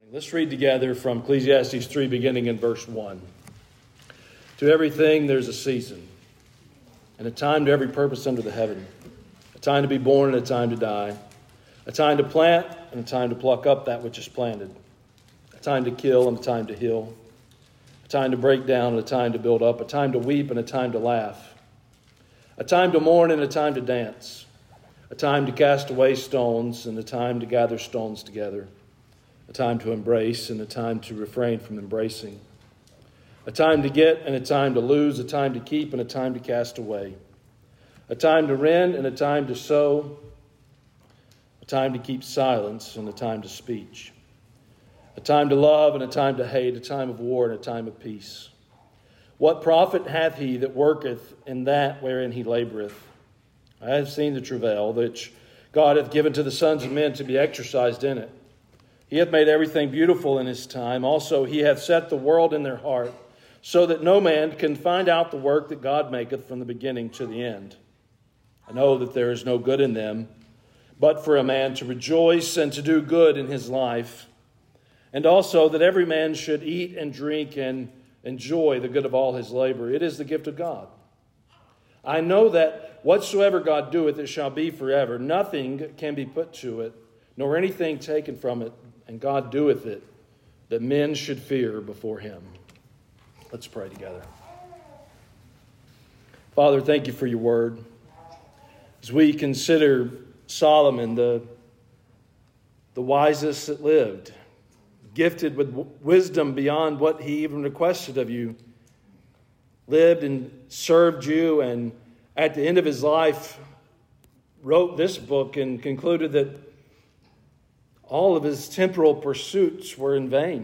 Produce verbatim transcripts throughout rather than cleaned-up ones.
Let's read together from Ecclesiastes three, beginning in verse one. To everything there's a season, and a time to every purpose under the heaven, a time to be born and a time to die, a time to plant and a time to pluck up that which is planted, a time to kill and a time to heal, a time to break down and a time to build up, a time to weep and a time to laugh, a time to mourn and a time to dance, a time to cast away stones and a time to gather stones together, a time to embrace and a time to refrain from embracing, a time to get and a time to lose, a time to keep and a time to cast away, a time to rend and a time to sow, a time to keep silence and a time to speech, a time to love and a time to hate, a time of war and a time of peace. What profit hath he that worketh in that wherein he laboureth? I have seen the travail which God hath given to the sons of men to be exercised in it. He hath made everything beautiful in his time. Also he hath set the world in their heart, so that no man can find out the work that God maketh from the beginning to the end. I know that there is no good in them, but for a man to rejoice and to do good in his life, and also that every man should eat and drink and enjoy the good of all his labor. It is the gift of God. I know that whatsoever God doeth, it shall be forever. Nothing can be put to it, nor anything taken from it, and God doeth it, that men should fear before him. Let's pray together. Father, thank you for your word. As we consider Solomon, the, the wisest that lived, gifted with wisdom beyond what he even requested of you, lived and served you, and at the end of his life wrote this book and concluded that all of his temporal pursuits were in vain.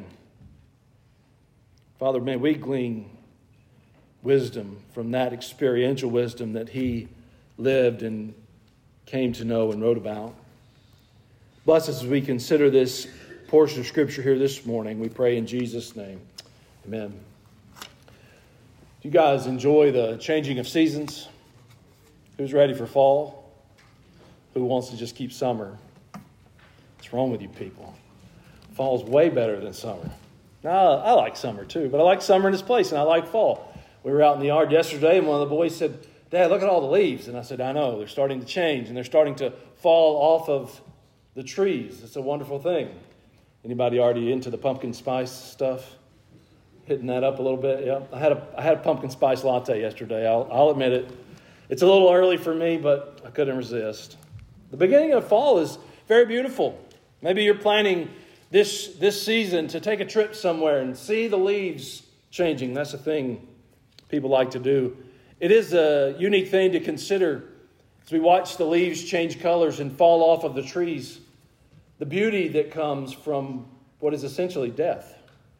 Father, may we glean wisdom from that experiential wisdom that he lived and came to know and wrote about. Bless us as we consider this portion of Scripture here this morning. We pray in Jesus' name. Amen. Do you guys enjoy the changing of seasons? Who's ready for fall? Who wants to just keep summer? What's wrong with you people? Fall's way better than summer. Now, I like summer too, but I like summer in its place, and I like fall. We were out in the yard yesterday, and one of the boys said, "Dad, look at all the leaves." And I said, "I know. They're starting to change, and they're starting to fall off of the trees. It's a wonderful thing." Anybody already into the pumpkin spice stuff? Hitting that up a little bit? Yeah. I had a I had a pumpkin spice latte yesterday. I'll, I'll admit it. It's a little early for me, but I couldn't resist. The beginning of fall is very beautiful. Maybe you're planning this, this season to take a trip somewhere and see the leaves changing. That's a thing people like to do. It is a unique thing to consider as we watch the leaves change colors and fall off of the trees. The beauty that comes from what is essentially death.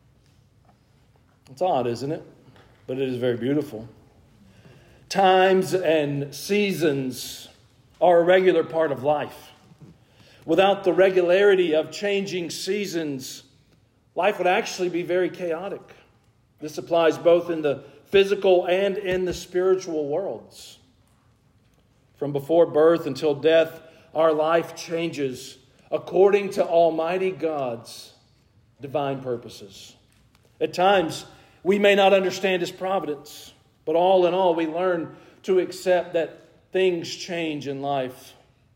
It's odd, isn't it? But it is very beautiful. Times and seasons are a regular part of life. Without the regularity of changing seasons, life would actually be very chaotic. This applies both in the physical and in the spiritual worlds. From before birth until death, our life changes according to Almighty God's divine purposes. At times, we may not understand His providence, but all in all, we learn to accept that things change in life.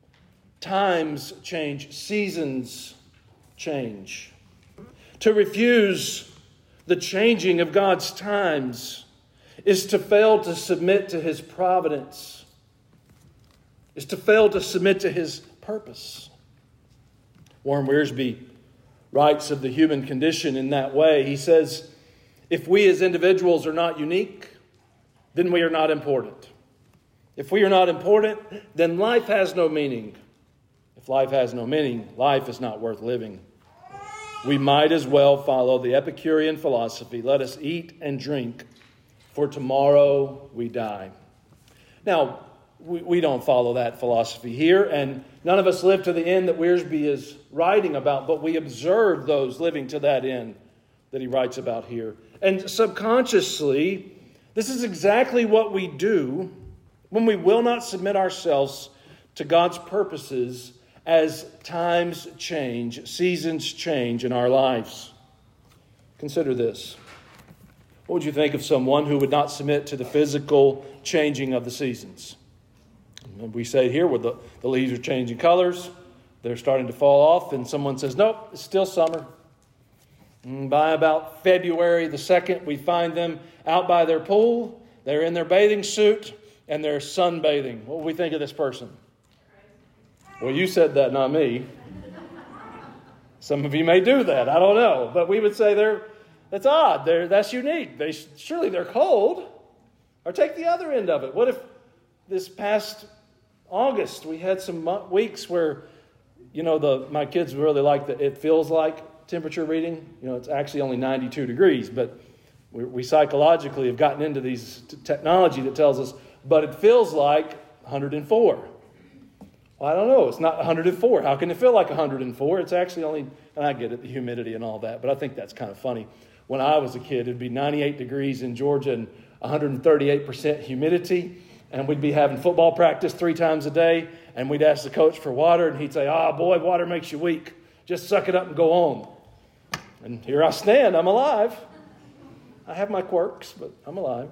Times change, seasons change. To refuse the changing of God's times is to fail to submit to His providence, is to fail to submit to His purpose. Warren Wiersbe writes of the human condition in that way. He says, if we as individuals are not unique, then we are not important. If we are not important, then life has no meaning. If life has no meaning, life is not worth living. We might as well follow the Epicurean philosophy. Let us eat and drink, for tomorrow we die. Now, we, we don't follow that philosophy here, and none of us live to the end that Wiersbe is writing about, but we observe those living to that end that he writes about here. And subconsciously, this is exactly what we do when we will not submit ourselves to God's purposes as times change, seasons change in our lives. Consider this. What would you think of someone who would not submit to the physical changing of the seasons? We say here where the, the leaves are changing colors, they're starting to fall off, and someone says, nope, it's still summer. And by about February the second, we find them out by their pool, they're in their bathing suit, and they're sunbathing. What do we think of this person? Well, you said that, not me. Some of you may do that, I don't know. But we would say they're that's odd, they're, that's unique. They surely they're cold. Or take the other end of it. What if this past August we had some weeks where, you know, the my kids really like the it feels like temperature reading. You know, it's actually only ninety-two degrees, but we, we psychologically have gotten into these t- technology that tells us, but it feels like one hundred four. Well, I don't know. It's not one hundred four. How can it feel like one hundred four? It's actually only, and I get it, the humidity and all that, but I think that's kind of funny. When I was a kid, it'd be ninety-eight degrees in Georgia and one hundred thirty-eight percent humidity, and we'd be having football practice three times a day, and we'd ask the coach for water, and he'd say, ah, oh, boy, water makes you weak. Just suck it up and go on. And here I stand. I'm alive. I have my quirks, but I'm alive.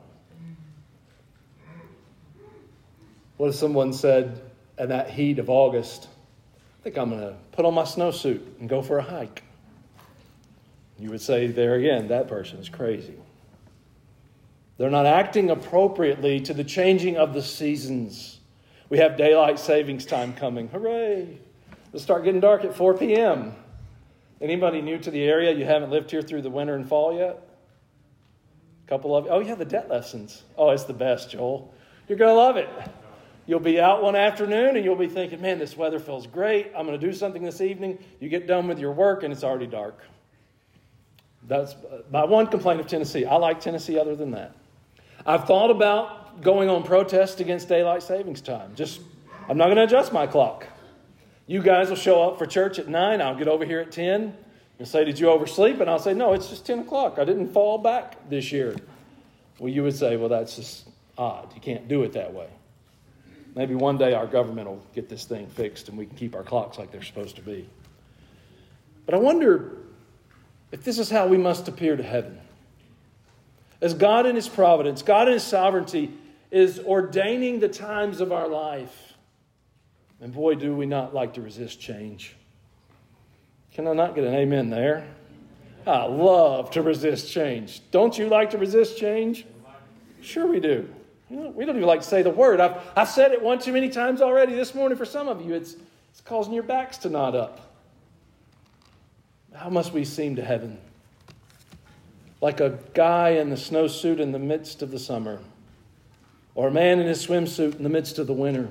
What if someone said in that heat of August, I think I'm going to put on my snowsuit and go for a hike? You would say there again, that person is crazy. They're not acting appropriately to the changing of the seasons. We have daylight savings time coming. Hooray! It'll start getting dark at four p.m. Anybody new to the area? You haven't lived here through the winter and fall yet? A couple of you. Oh, yeah, the debt lessons. Oh, it's the best, Joel. You're going to love it. You'll be out one afternoon and you'll be thinking, man, this weather feels great. I'm going to do something this evening. You get done with your work and it's already dark. That's my one complaint of Tennessee. I like Tennessee other than that. I've thought about going on protest against daylight savings time. Just, I'm not going to adjust my clock. You guys will show up for church at nine. I'll get over here at ten. You'll say, did you oversleep? And I'll say, no, it's just ten o'clock. I didn't fall back this year. Well, you would say, well, that's just odd. You can't do it that way. Maybe one day our government will get this thing fixed and we can keep our clocks like they're supposed to be. But I wonder if this is how we must appear to heaven. As God in His providence, God in His sovereignty is ordaining the times of our life. And boy, do we not like to resist change. Can I not get an amen there? I love to resist change. Don't you like to resist change? Sure we do. You know, we don't even like to say the word. I've, I've said it one too many times already this morning for some of you. It's, it's causing your backs to knot up. How must we seem to heaven? Like a guy in the snowsuit in the midst of the summer, or a man in his swimsuit in the midst of the winter.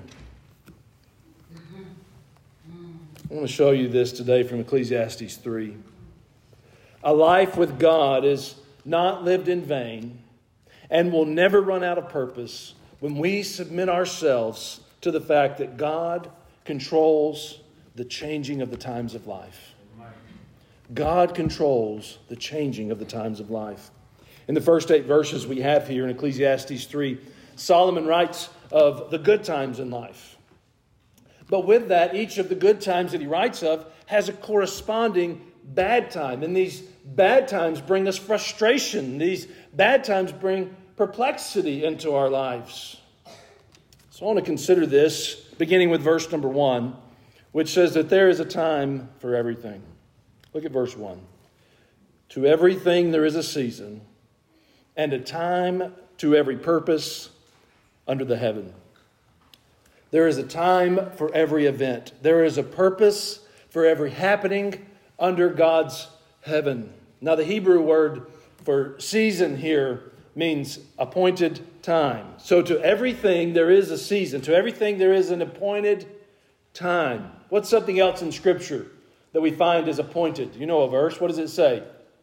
I want to show you this today from Ecclesiastes three. A life with God is not lived in vain and will never run out of purpose when we submit ourselves to the fact that God controls the changing of the times of life. God controls the changing of the times of life. In the first eight verses we have here in Ecclesiastes three, Solomon writes of the good times in life. But with that, each of the good times that he writes of has a corresponding bad time. And these bad times bring us frustration. These bad times bring perplexity into our lives. So I want to consider this, beginning with verse number one, which says that there is a time for everything. Look at verse one. To everything there is a season, and a time to every purpose under the heaven. There is a time for every event. There is a purpose for every happening under God's heaven. Now, the Hebrew word for season here means appointed time. So to everything there is a season. To everything there is an appointed time. What's something else in Scripture that we find is appointed? You know a verse. What does it say?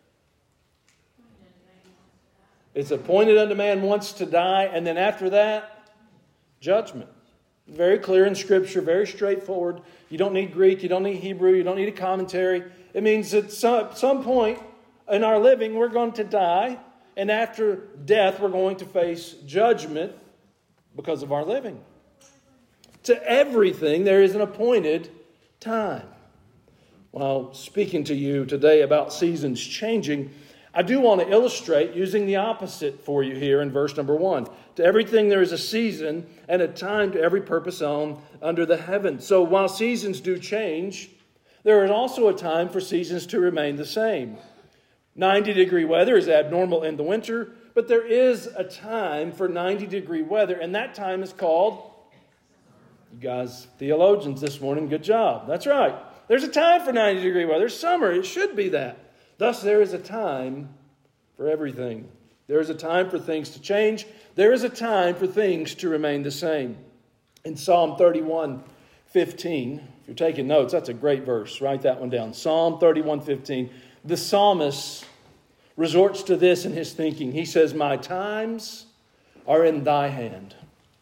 It's appointed unto man once to die, and then after that, judgment. Very clear in Scripture, very straightforward. You don't need Greek, you don't need Hebrew, you don't need a commentary. It means at some, some point in our living, we're going to die, and after death, we're going to face judgment because of our living. To everything, there is an appointed time. While speaking to you today about seasons changing, I do want to illustrate using the opposite for you here in verse number one. To everything there is a season and a time to every purpose on under the heaven. So while seasons do change, there is also a time for seasons to remain the same. ninety degree weather is abnormal in the winter, but there is a time for ninety degree weather, and that time is called, you guys theologians this morning, good job. That's right. There's a time for ninety degree weather. Summer, it should be that. Thus, there is a time for everything. There is a time for things to change. There is a time for things to remain the same. In Psalm thirty-one fifteen, if you're taking notes, that's a great verse. Write that one down. Psalm thirty-one fifteen. The psalmist resorts to this in his thinking. He says, my times are in thy hand.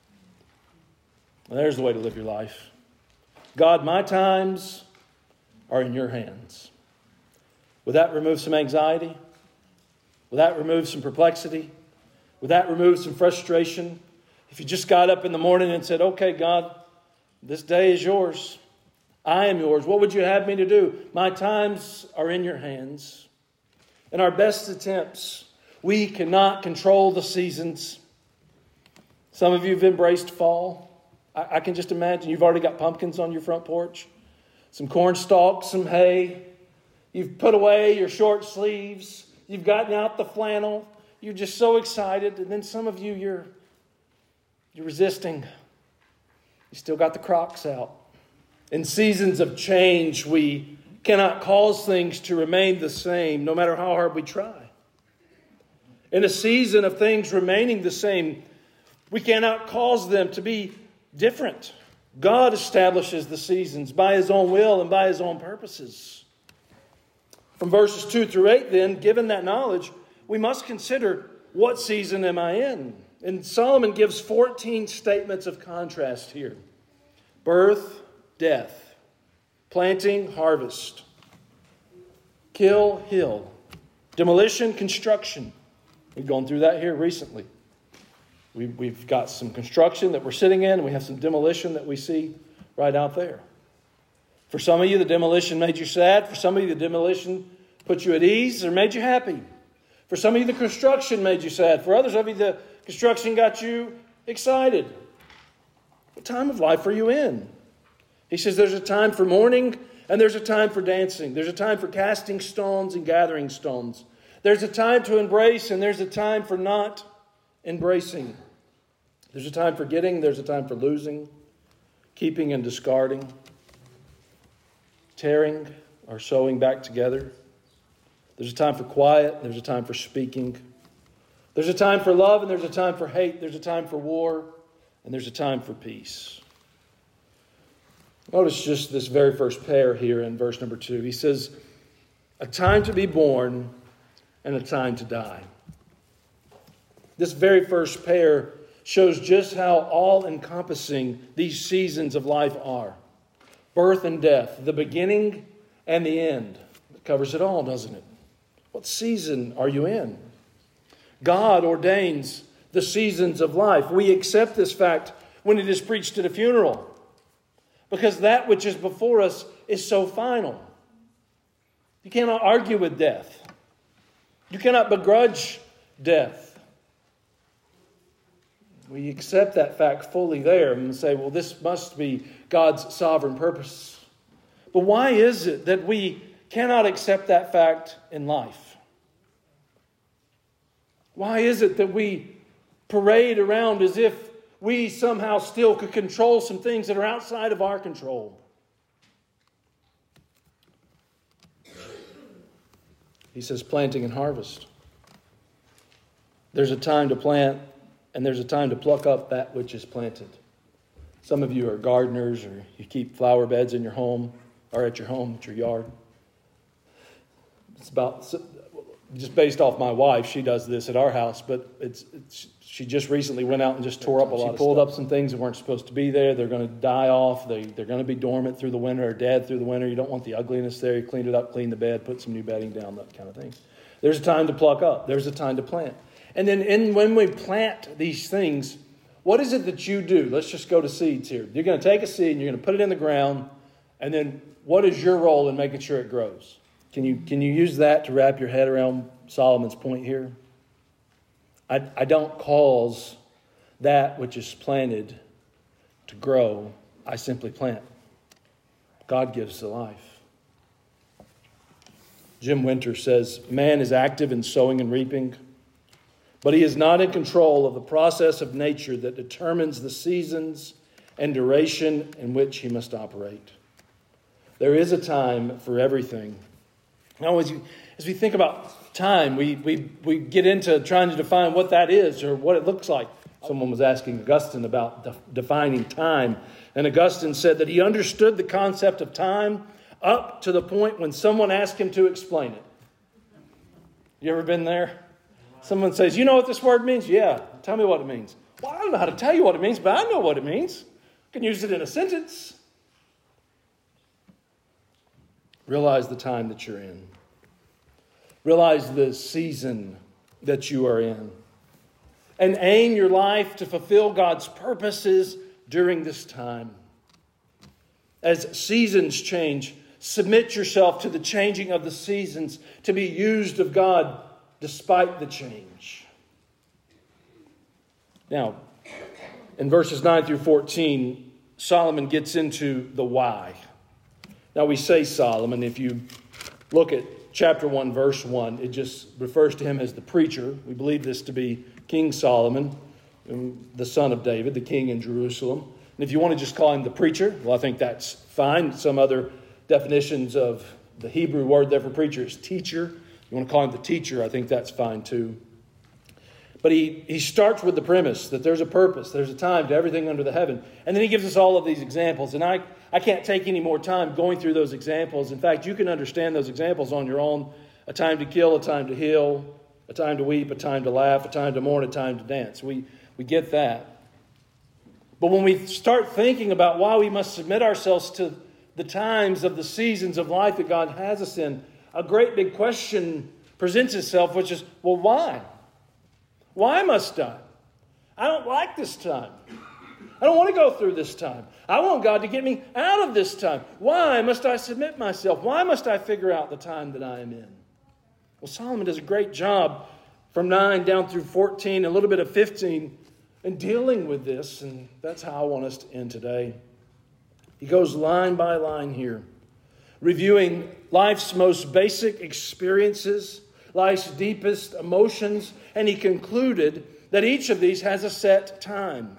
Well, there's the way to live your life. God, my times are in your hands. Would that remove some anxiety? Would that remove some perplexity? Would that remove some frustration? If you just got up in the morning and said, okay, God, this day is yours. I am yours. What would you have me to do? My times are in your hands. In our best attempts, we cannot control the seasons. Some of you have embraced fall. I, I can just imagine you've already got pumpkins on your front porch, some corn stalks, some hay. You've put away your short sleeves. You've gotten out the flannel. You're just so excited. And then some of you, you're, you're resisting. You still got the Crocs out. In seasons of change, we cannot cause things to remain the same, no matter how hard we try. In a season of things remaining the same, we cannot cause them to be different. God establishes the seasons by His own will and by His own purposes. From verses two through eight, then, given that knowledge, we must consider, what season am I in? And Solomon gives fourteen statements of contrast here. Birth, death, planting, harvest, kill, hill, demolition, construction. We've gone through that here recently. We, we've got some construction that we're sitting in, and we have some demolition that we see right out there. For some of you, the demolition made you sad. For some of you, the demolition put you at ease or made you happy. For some of you, the construction made you sad. For others of you, the construction got you excited. What time of life are you in? He says there's a time for mourning and there's a time for dancing. There's a time for casting stones and gathering stones. There's a time to embrace and there's a time for not embracing. There's a time for getting, there's a time for losing, keeping and discarding, tearing or sewing back together. There's a time for quiet, there's a time for speaking. There's a time for love and there's a time for hate. There's a time for war and there's a time for peace. Notice just this very first pair here in verse number two. He says, a time to be born and a time to die. This very first pair shows just how all-encompassing these seasons of life are. Birth and death, the beginning and the end. It covers it all, doesn't it? What season are you in? God ordains the seasons of life. We accept this fact when it is preached at a funeral, because that which is before us is so final. You cannot argue with death. You cannot begrudge death. We accept that fact fully there and say, well, this must be God's sovereign purpose. But why is it that we cannot accept that fact in life? Why is it that we parade around as if we somehow still could control some things that are outside of our control? He says planting and harvest. There's a time to plant and there's a time to pluck up that which is planted. Some of you are gardeners or you keep flower beds in your home or at your home, at your yard. It's about, just based off my wife, she does this at our house, but it's, it's she just recently went out and just tore up a lot of stuff. She pulled up some things that weren't supposed to be there. They're going to die off. They, they're going to be dormant through the winter or dead through the winter. You don't want the ugliness there. You clean it up, clean the bed, put some new bedding down, that kind of thing. There's a time to pluck up. There's a time to plant. And then in, when we plant these things, what is it that you do? Let's just go to seeds here. You're going to take a seed and you're going to put it in the ground. And then what is your role in making sure it grows? Can you, can you use that to wrap your head around Solomon's point here? I, I don't cause that which is planted to grow. I simply plant. God gives the life. Jim Winter says, man is active in sowing and reaping, but he is not in control of the process of nature that determines the seasons and duration in which he must operate. There is a time for everything. Now, as, you, as we think about time, we, we, we get into trying to define what that is or what it looks like. Someone was asking Augustine about de- defining time, and Augustine said that he understood the concept of time up to the point when someone asked him to explain it. You ever been there? Someone says, you know what this word means? Yeah, tell me what it means. Well, I don't know how to tell you what it means, but I know what it means. I can use it in a sentence. Realize the time that you're in. Realize the season that you are in. And aim your life to fulfill God's purposes during this time. As seasons change, submit yourself to the changing of the seasons to be used of God despite the change. Now, in verses nine through fourteen, Solomon gets into the why. Now we say Solomon. If you look at chapter one, verse one, it just refers to him as the preacher. We believe this to be King Solomon, the son of David, the king in Jerusalem. And if you want to just call him the preacher, well, I think that's fine. Some other definitions of the Hebrew word there for preacher is teacher. You want to call him the teacher, I think that's fine too. But he, he starts with the premise that there's a purpose, there's a time to everything under the heaven. And then he gives us all of these examples. And I, I can't take any more time going through those examples. In fact, you can understand those examples on your own. A time to kill, a time to heal, a time to weep, a time to laugh, a time to mourn, a time to dance. We, we get that. But when we start thinking about why we must submit ourselves to the times of the seasons of life that God has us in, a great big question presents itself, which is, well, why? Why must I? I don't like this time. I don't want to go through this time. I want God to get me out of this time. Why must I submit myself? Why must I figure out the time that I am in? Well, Solomon does a great job from nine down through fourteen, a little bit of fifteen, in dealing with this, and that's how I want us to end today. He goes line by line here, reviewing life's most basic experiences, life's deepest emotions, and he concluded that each of these has a set time.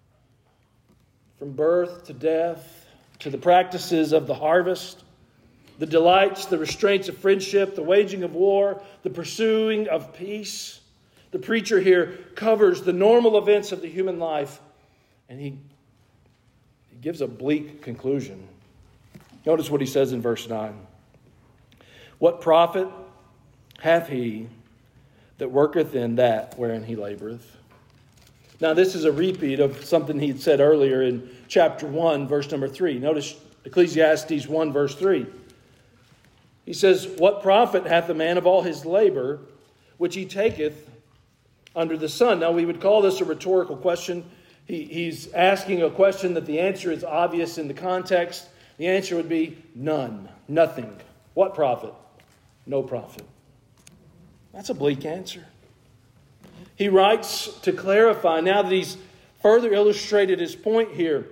From birth to death, to the practices of the harvest, the delights, the restraints of friendship, the waging of war, the pursuing of peace. The preacher here covers the normal events of the human life, and he, he gives a bleak conclusion. Notice what he says in verse nine. What profit hath he that worketh in that wherein he laboureth? Now this is a repeat of something he had said earlier in chapter one, verse number three. Notice Ecclesiastes one, verse three. He says, what profit hath a man of all his labor, which he taketh under the sun? Now we would call this a rhetorical question. He, he's asking a question that the answer is obvious in the context. The answer would be none, nothing. What profit? No profit. That's a bleak answer. He writes to clarify, now that he's further illustrated his point here,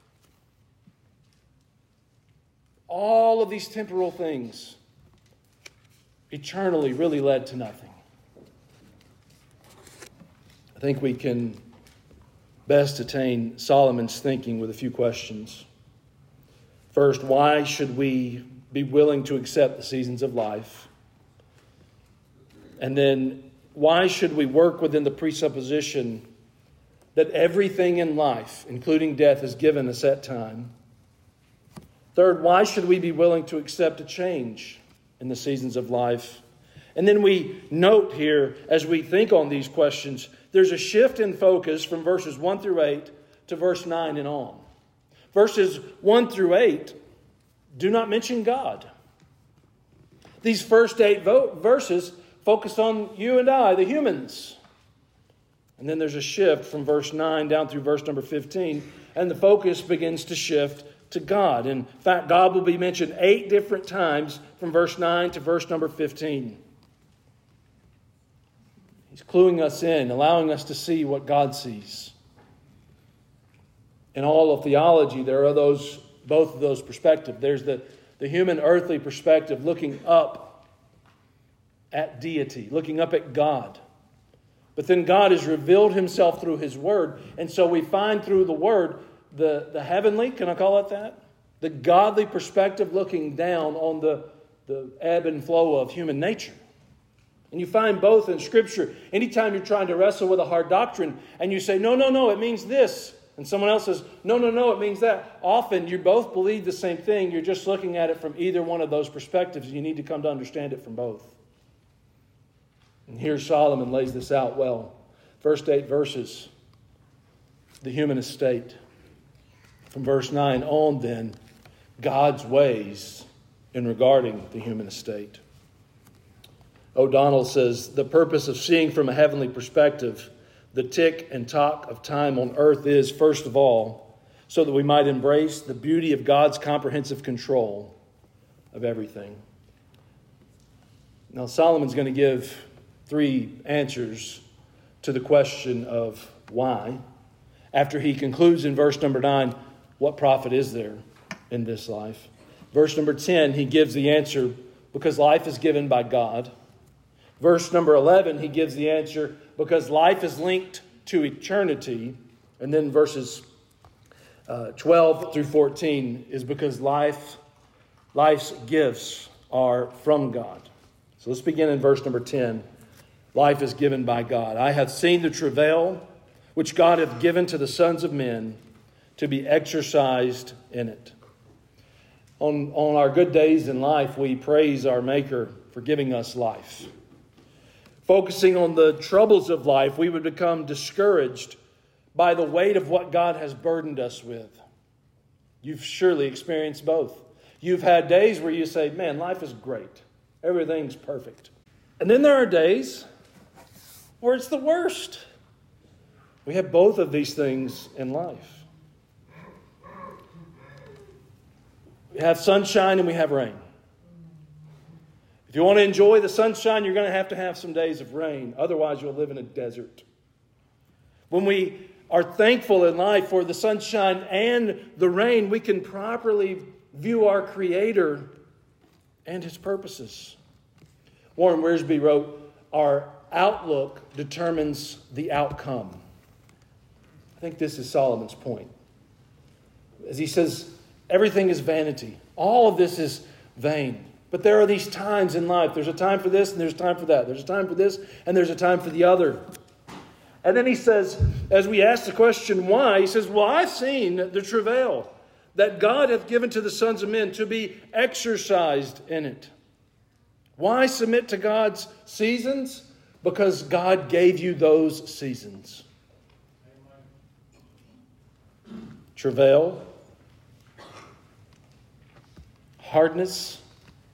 all of these temporal things eternally really led to nothing. I think we can best attain Solomon's thinking with a few questions. First, why should we be willing to accept the seasons of life? And then, why should we work within the presupposition that everything in life, including death, is given a set time? Third, why should we be willing to accept a change in the seasons of life? And then we note here, as we think on these questions, there's a shift in focus from verses one through eight to verse nine and on. Verses one through eight do not mention God. These first eight vo- verses focus on you and I, the humans. And then there's a shift from verse nine down through verse number fifteen, and the focus begins to shift to God. In fact, God will be mentioned eight different times from verse nine to verse number fifteen. He's cluing us in, allowing us to see what God sees. In all of theology, there are those both of those perspectives. There's the, the human earthly perspective, looking up at deity, looking up at God. But then God has revealed himself through his word. And so we find through the word the, the heavenly, can I call it that? The godly perspective looking down on the, the ebb and flow of human nature. And you find both in Scripture. Anytime you're trying to wrestle with a hard doctrine and you say, no, no, no, it means this. And someone else says, no, no, no, it means that. Often you both believe the same thing. You're just looking at it from either one of those perspectives. You need to come to understand it from both. And here Solomon lays this out well. First eight verses, the human estate. From verse nine on then, God's ways in regarding the human estate. O'Donnell says, the purpose of seeing from a heavenly perspective the tick and tock of time on earth is, first of all, so that we might embrace the beauty of God's comprehensive control of everything. Now, Solomon's going to give three answers to the question of why. After he concludes in verse number nine, what profit is there in this life? Verse number ten, he gives the answer because life is given by God. Verse number eleven, he gives the answer because life is linked to eternity. And then verses uh, twelve through fourteen is because life, life's gifts are from God. So let's begin in verse number ten. Life is given by God. I have seen the travail which God hath given to the sons of men to be exercised in it. On, on our good days in life, we praise our Maker for giving us life. Focusing on the troubles of life, we would become discouraged by the weight of what God has burdened us with. You've surely experienced both. You've had days where you say, man, life is great. Everything's perfect. And then there are days where it's the worst. We have both of these things in life. We have sunshine and we have rain. If you want to enjoy the sunshine, you're going to have to have some days of rain. Otherwise, you'll live in a desert. When we are thankful in life for the sunshine and the rain, we can properly view our Creator and His purposes. Warren Wiersbe wrote, our outlook determines the outcome. I think this is Solomon's point. As he says, everything is vanity. All of this is vain. But there are these times in life. There's a time for this and there's a time for that. There's a time for this and there's a time for the other. And then he says, as we ask the question why, he says, well, I've seen the travail that God hath given to the sons of men to be exercised in it. Why submit to God's seasons? Because God gave you those seasons. Travail, hardness,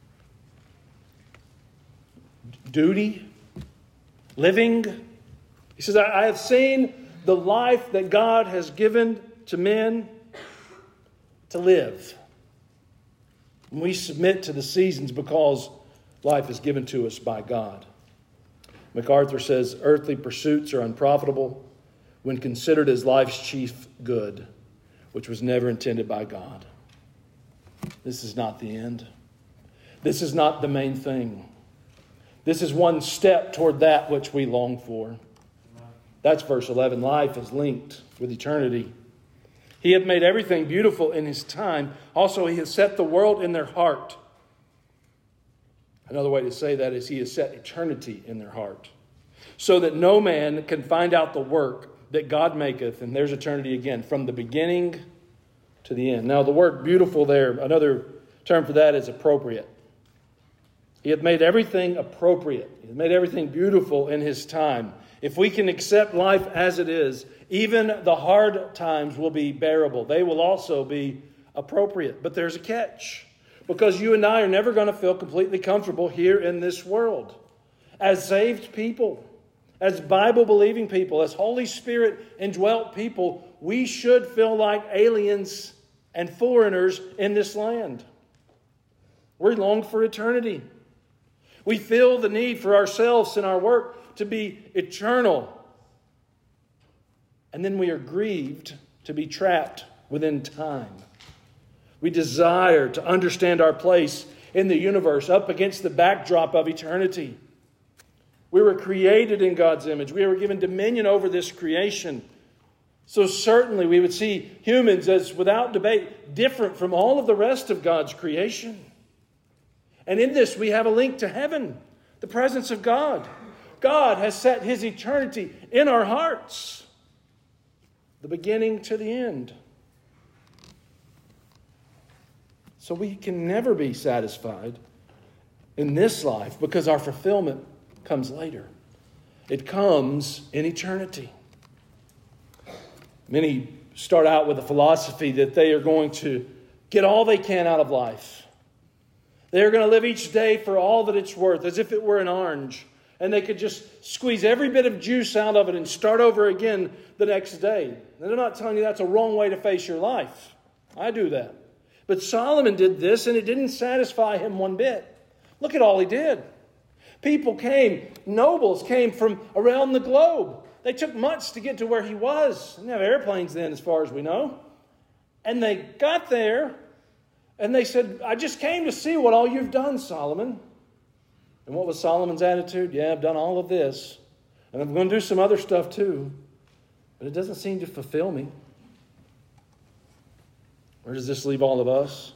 duty, living. He says, I have seen the life that God has given to men to live. And we submit to the seasons because life is given to us by God. MacArthur says, earthly pursuits are unprofitable when considered as life's chief good, which was never intended by God. This is not the end. This is not the main thing. This is one step toward that which we long for. That's verse eleven. Life is linked with eternity. He hath made everything beautiful in His time. Also, He has set the world in their heart. Another way to say that is He has set eternity in their heart, so that no man can find out the work that God maketh, and there's eternity again, from the beginning to the end. Now, the word beautiful there, another term for that is appropriate. He hath made everything appropriate. He hath made everything beautiful in His time. If we can accept life as it is, even the hard times will be bearable. They will also be appropriate. But there's a catch. Because you and I are never going to feel completely comfortable here in this world. As saved people, as Bible-believing people, as Holy Spirit indwelt people, we should feel like aliens and foreigners in this land. We long for eternity. We feel the need for ourselves and our work to be eternal. And then we are grieved to be trapped within time. We desire to understand our place in the universe up against the backdrop of eternity. We were created in God's image. We were given dominion over this creation. So certainly we would see humans as, without debate, different from all of the rest of God's creation. And in this we have a link to heaven, the presence of God. God has set His eternity in our hearts, the beginning to the end. So we can never be satisfied in this life because our fulfillment comes later. It comes in eternity. Many start out with a philosophy that they are going to get all they can out of life. They are going to live each day for all that it's worth, as if it were an orange. And they could just squeeze every bit of juice out of it and start over again the next day. And they're not telling you that's a wrong way to face your life. I do that. But Solomon did this, and it didn't satisfy him one bit. Look at all he did. People came, nobles came from around the globe. They took months to get to where he was. They didn't have airplanes then, as far as we know. And they got there, and they said, I just came to see what all you've done, Solomon. And what was Solomon's attitude? Yeah, I've done all of this. And I'm going to do some other stuff too. But it doesn't seem to fulfill me. Where does this leave all of us?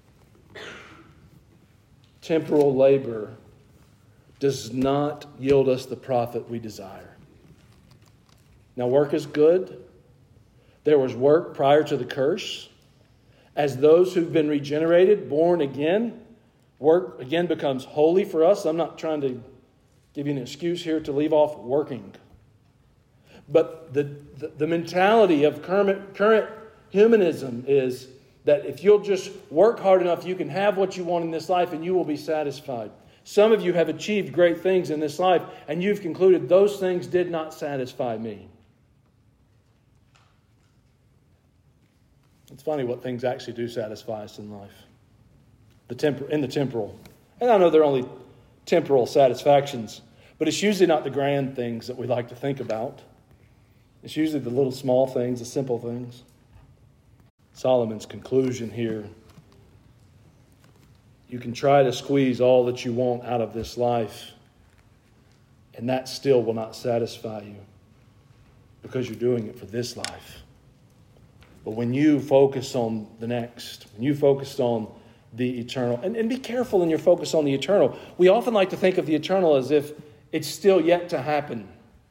Temporal labor does not yield us the profit we desire. Now, work is good. There was work prior to the curse. As those who've been regenerated, born again, work again becomes holy for us. I'm not trying to give you an excuse here to leave off working. But the, the, the mentality of current, current humanism is that if you'll just work hard enough, you can have what you want in this life and you will be satisfied. Some of you have achieved great things in this life and you've concluded those things did not satisfy me. It's funny what things actually do satisfy us in life. The tempor- in the temporal. And I know they're only temporal satisfactions, but it's usually not the grand things that we like to think about. It's usually the little small things, the simple things. Solomon's conclusion here. You can try to squeeze all that you want out of this life, and that still will not satisfy you because you're doing it for this life. But when you focus on the next, when you focus on the eternal, and, and be careful in your focus on the eternal. We often like to think of the eternal as if it's still yet to happen.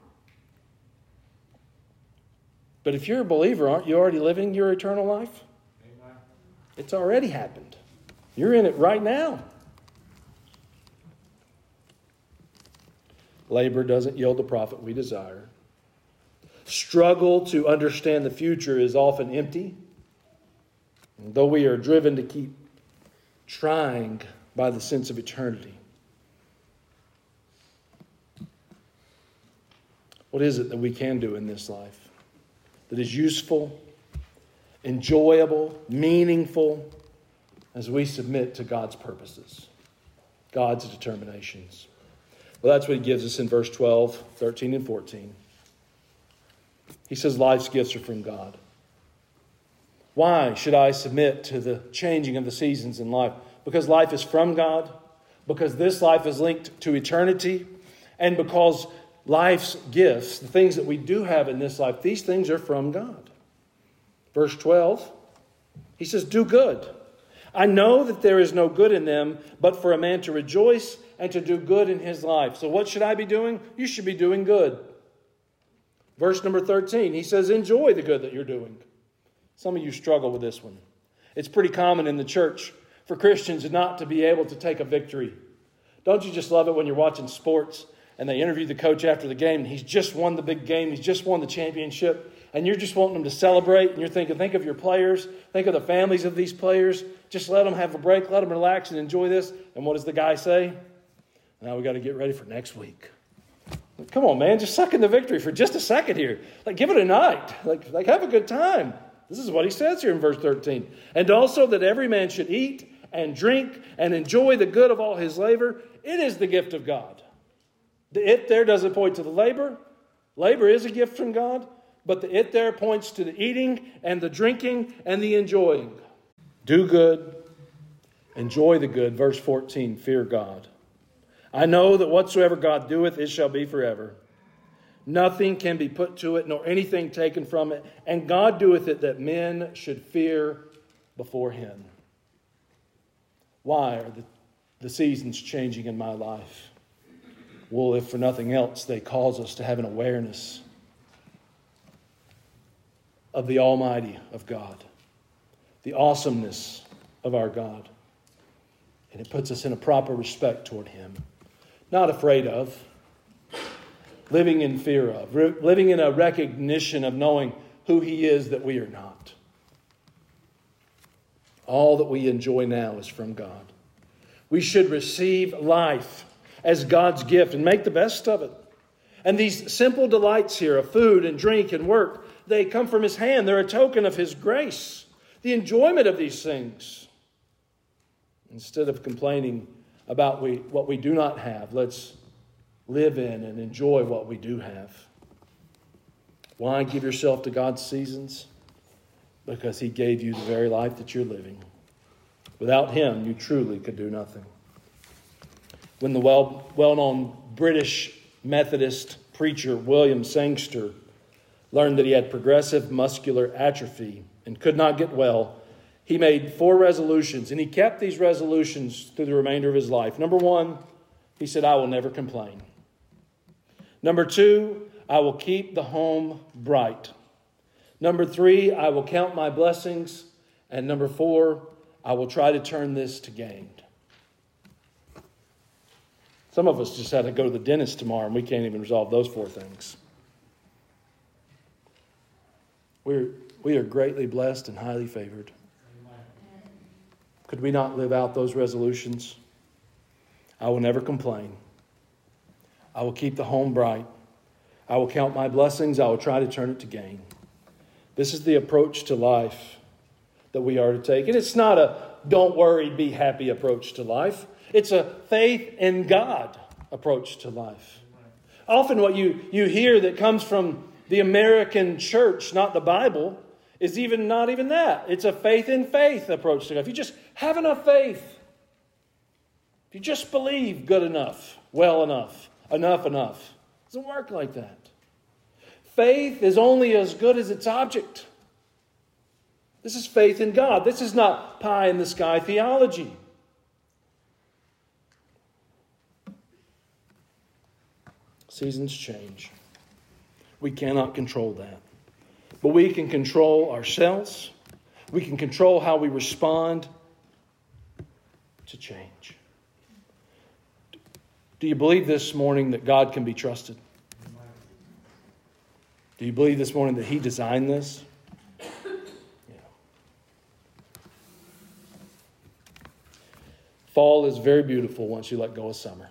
But if you're a believer, aren't you already living your eternal life? Amen. It's already happened. You're in it right now. Labor doesn't yield the profit we desire. Struggle to understand the future is often empty. And though we are driven to keep trying by the sense of eternity. What is it that we can do in this life that is useful, enjoyable, meaningful as we submit to God's purposes, God's determinations? Well, that's what he gives us in verse twelve, thirteen, and fourteen. He says life's gifts are from God. Why should I submit to the changing of the seasons in life? Because life is from God, because this life is linked to eternity, and because life's gifts, the things that we do have in this life, these things are from God. Verse twelve, he says, do good. I know that there is no good in them, but for a man to rejoice and to do good in his life. So what should I be doing? You should be doing good. Verse number thirteen, he says, enjoy the good that you're doing. Some of you struggle with this one. It's pretty common in the church for Christians not to be able to take a victory. Don't you just love it when you're watching sports and they interview the coach after the game and he's just won the big game, he's just won the championship, and you're just wanting them to celebrate, and you're thinking, think of your players, think of the families of these players, just let them have a break, let them relax and enjoy this. And what does the guy say? Now we got to get ready for next week. Come on, man, just suck in the victory for just a second here. Like, give it a night. Like, like have a good time. This is what he says here in verse thirteen. And also that every man should eat and drink and enjoy the good of all his labor. It is the gift of God. The it there doesn't point to the labor. Labor is a gift from God. But the it there points to the eating and the drinking and the enjoying. Do good. Enjoy the good. Verse fourteen, fear God. I know that whatsoever God doeth, it shall be forever. Nothing can be put to it, nor anything taken from it. And God doeth it that men should fear before him. Why are the, the seasons changing in my life? Well, if for nothing else, they cause us to have an awareness of the Almighty of God, the awesomeness of our God. And it puts us in a proper respect toward him. Not afraid of, living in fear of, living in a recognition of knowing who he is that we are not. All that we enjoy now is from God. We should receive life as God's gift and make the best of it. And these simple delights here of food and drink and work, they come from his hand. They're a token of his grace. The enjoyment of these things. Instead of complaining about we, what we do not have, let's live in and enjoy what we do have. Why give yourself to God's seasons? Because he gave you the very life that you're living. Without him, you truly could do nothing. When the well, well-known British Methodist preacher William Sangster learned that he had progressive muscular atrophy and could not get well, he made four resolutions, and he kept these resolutions through the remainder of his life. Number one, he said, I will never complain. Number two, I will keep the home bright. Number three, I will count my blessings. And number four, I will try to turn this to gain. Some of us just had to go to the dentist tomorrow, and we can't even resolve those four things. We're, we are greatly blessed and highly favored. Could we not live out those resolutions? I will never complain. I will keep the home bright. I will count my blessings. I will try to turn it to gain. This is the approach to life that we are to take. And it's not a don't worry, be happy approach to life. It's a faith in God approach to life. Often what you, you hear that comes from the American church, not the Bible, is even not even that. It's a faith in faith approach to life. If you just have enough faith, if you just believe good enough, well enough, enough enough, it doesn't work like that. Faith is only as good as its object. This is faith in God. This is not pie in the sky theology. Seasons change. We cannot control that. But we can control ourselves. We can control how we respond to change. Do you believe this morning that God can be trusted? Do you believe this morning that he designed this? Yeah. Fall is very beautiful once you let go of summer.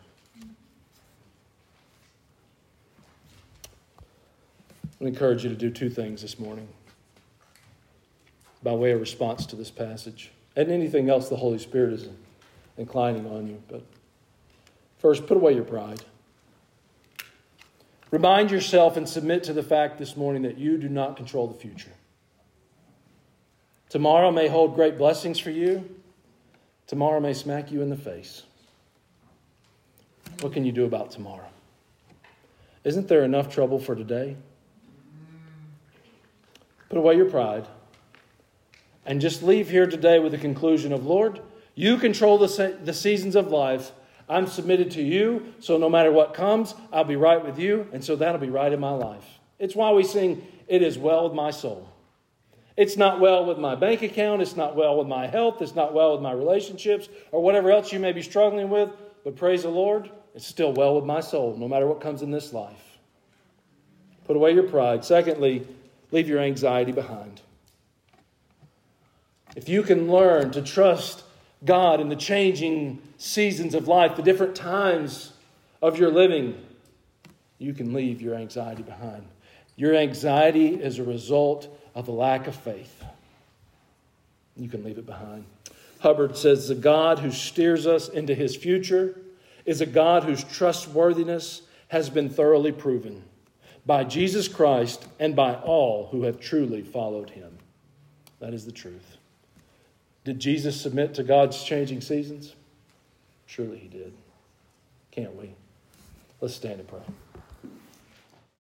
I encourage you to do two things this morning by way of response to this passage and anything else the Holy Spirit is inclining on you. But first, put away your pride. Remind yourself and submit to the fact this morning that you do not control the future. Tomorrow may hold great blessings for you. Tomorrow may smack you in the face. What can you do about tomorrow? Isn't there enough trouble for today? Put away your pride and just leave here today with the conclusion of, Lord, you control the, se- the seasons of life. I'm submitted to you, so no matter what comes, I'll be right with you, and so that'll be right in my life. It's why we sing, it is well with my soul. It's not well with my bank account, it's not well with my health, it's not well with my relationships, or whatever else you may be struggling with, but praise the Lord, it's still well with my soul, no matter what comes in this life. Put away your pride. Secondly, leave your anxiety behind. If you can learn to trust God in the changing seasons of life, the different times of your living, you can leave your anxiety behind. Your anxiety is a result of a lack of faith. You can leave it behind. Hubbard says, the God who steers us into his future is a God whose trustworthiness has been thoroughly proven by Jesus Christ and by all who have truly followed him. That is the truth. Did Jesus submit to God's changing seasons? Surely he did. Can't we? Let's stand and pray.